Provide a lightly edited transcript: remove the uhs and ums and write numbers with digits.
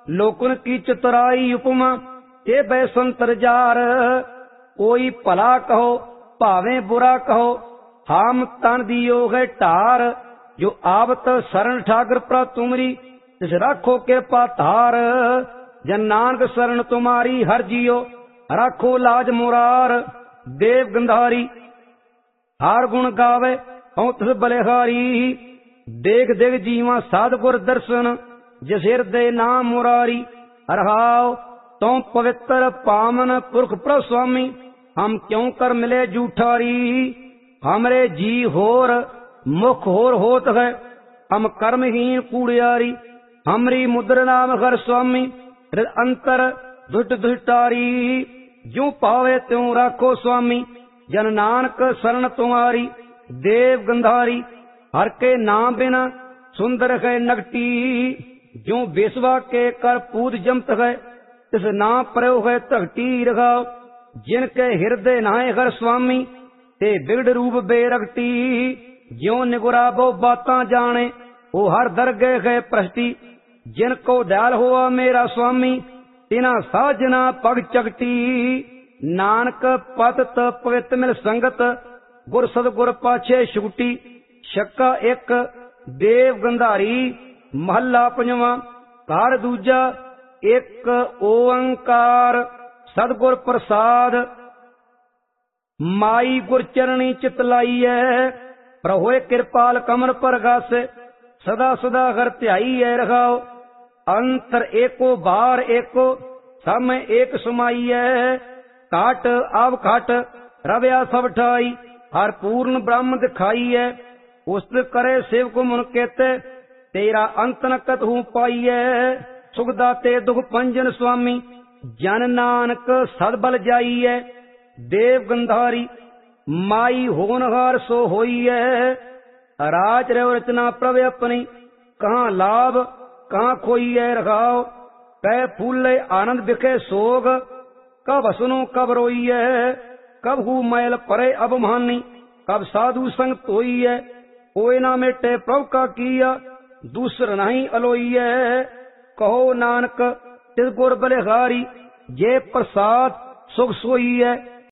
लोकन की चतुराई उपमा ते बैसंतर जार। कोई भला कहो भावें बुरा कहो, हाम तन दियो है ढार। जो आवत शरण ठाकर प्रा तुमरी, तिस राखो के पातार। जन नानक शरण तुम्हारी हर जियो, राखो लाज मुरार। देव गंधारी हार गुण गावे हूं तिस बलिहारी। देख देख जीवा साधगुर दर्शन, जिस हृदय नाम मुरारी। रहाओ तुम पवित्र पावन पुरख प्रभु स्वामी, हम क्यों कर मिले जूठारी। हमरे जी होर मुख होर होत है, हम कर्महीन कूड़ियारी। हमरी मुद्र नाम हर स्वामी, अंतर दुष्ट दुष्टारी। जो पावे त्यों राखो स्वामी, जन नानक शरण तुम्हारी। देव गंधारी हर के नाम बिना सुंदर है नगटी। जो बेसवा के कर पूत जमत है, तिस नाम प्रयोग है तगटी। रखाओ जिनके हृदय नहाए हर स्वामी, ते बिगड़ रूप बेरगटी। ज्यो निगुराबो बातां जाने, ओ हर दरगे है प्रष्टि। जिनको दयाल हुआ मेरा स्वामी, तिना साजना पग चगटी। नानक पतत पवित्र मिल संगत, गुर सतगुर पाछे छुटी। छक्का एक देव गंधारी महला पंजवा। कार दूजा एक ओंकार सतगुर प्रसाद। माई गुर चरणी चित लाइए, प्रभुए कृपाल कमर पर गासे। सदा सदा घर ध्याइए रखाओ, अंतर एको बार एको, समय एक सुमाइए। काट आव खाट रव्या सब ठाई, हर पूर्ण ब्रह्म दिखाइए। उस्त करे शिव को मुन कहते, तेरा अंत न कत हूँ पाइए। सुखदाते दुख पंजन स्वामी, जन नानक सदबल जाइए। देव गंधारी माई होनहार सो होइए। राज रव रचना प्रभ अपनी, कहाँ लाभ कहाँ खोइए। रखाओ कह फूले आनंद बिखे सोग, कब सुनो कब रोइए। कब हु मैल परे अबमानी, कब साधु संग तोइए। कोई ना मेटे प्रभु का किया, दूसर नहीं अलोइए। कहो नानक तिस गुर बलिहारी, जे प्रसाद सुख सोइए।